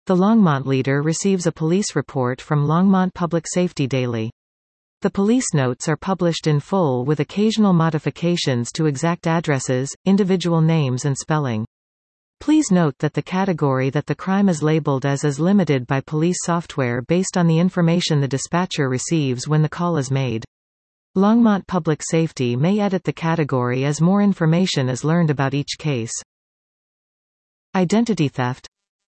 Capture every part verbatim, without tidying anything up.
The Longmont leader receives a police report from Longmont Public Safety Daily. The police notes are published in full with occasional modifications to exact addresses, individual names and spelling. Please note that the category that the crime is labeled as is limited by police software based on the information the dispatcher receives when the call is made. Longmont Public Safety may edit the category as more information is learned about each case. Identity theft.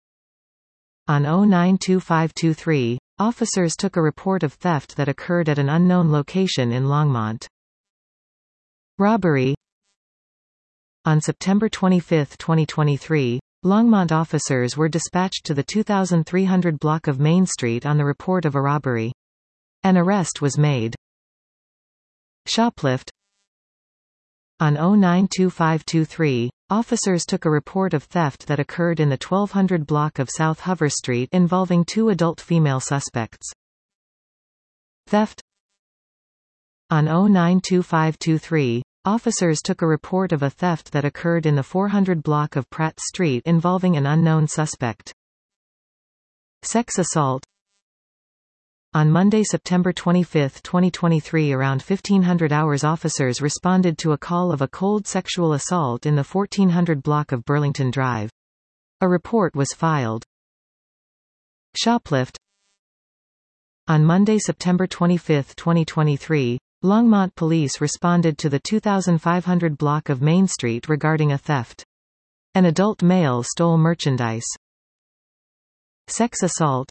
On oh nine two five two three, officers took a report of theft that occurred at an unknown location in Longmont. Robbery. On September twenty-fifth twenty twenty-three, Longmont officers were dispatched to the two thousand three hundred block of Main Street on the report of a robbery. An arrest was made. Shoplift. On oh nine two five two three, officers took a report of theft that occurred in the twelve hundred block of South Hover Street involving two adult female suspects. Theft. On oh nine two five two three, officers took a report of a theft that occurred in the four hundred block of Pratt Street involving an unknown suspect. Sex assault. On Monday, September twenty-fifth twenty twenty-three around fifteen hundred hours, officers responded to a call of a cold sexual assault in the fourteen hundred block of Burlington Drive. A report was filed. Shoplift. On Monday, September twenty-fifth twenty twenty-three, Longmont police responded to the two thousand five hundred block of Main Street regarding a theft. An adult male stole merchandise. Sex assault.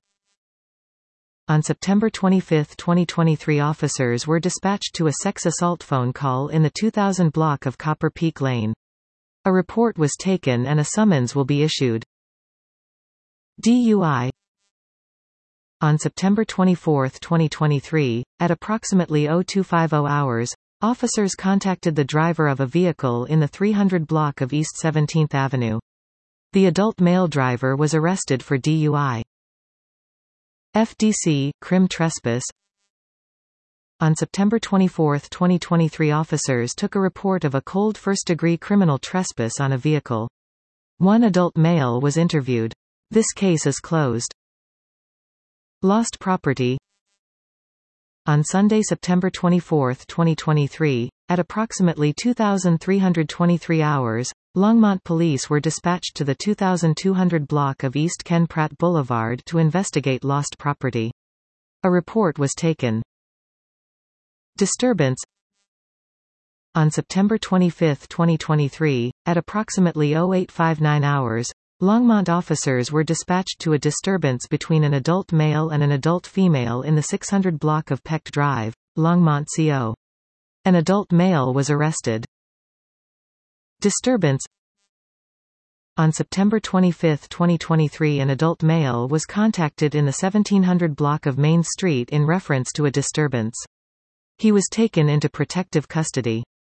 On September twenty-fifth twenty twenty-three, officers were dispatched to a sex assault phone call in the two thousand block of Copper Peak Lane. A report was taken and a summons will be issued. D U I. On September twenty-fourth twenty twenty-three, at approximately oh two fifty hours, officers contacted the driver of a vehicle in the three hundred block of East seventeenth Avenue. The adult male driver was arrested for D U I. F D C, crim trespass. On September twenty-fourth twenty twenty-three, officers took a report of a cold first-degree criminal trespass on a vehicle. One adult male was interviewed. This case is closed. Lost property. On Sunday, September twenty-fourth twenty twenty-three, at approximately two thousand three hundred twenty-three hours, Longmont police were dispatched to the two thousand two hundred block of East Ken Pratt Boulevard to investigate lost property. A report was taken. Disturbance. On September twenty-fifth twenty twenty-three, at approximately oh eight fifty-nine hours, Longmont officers were dispatched to a disturbance between an adult male and an adult female in the six hundred block of Peck Drive, Longmont C O. An adult male was arrested. Disturbance. On September twenty-fifth twenty twenty-three, an adult male was contacted in the seventeen hundred block of Main Street in reference to a disturbance. He was taken into protective custody.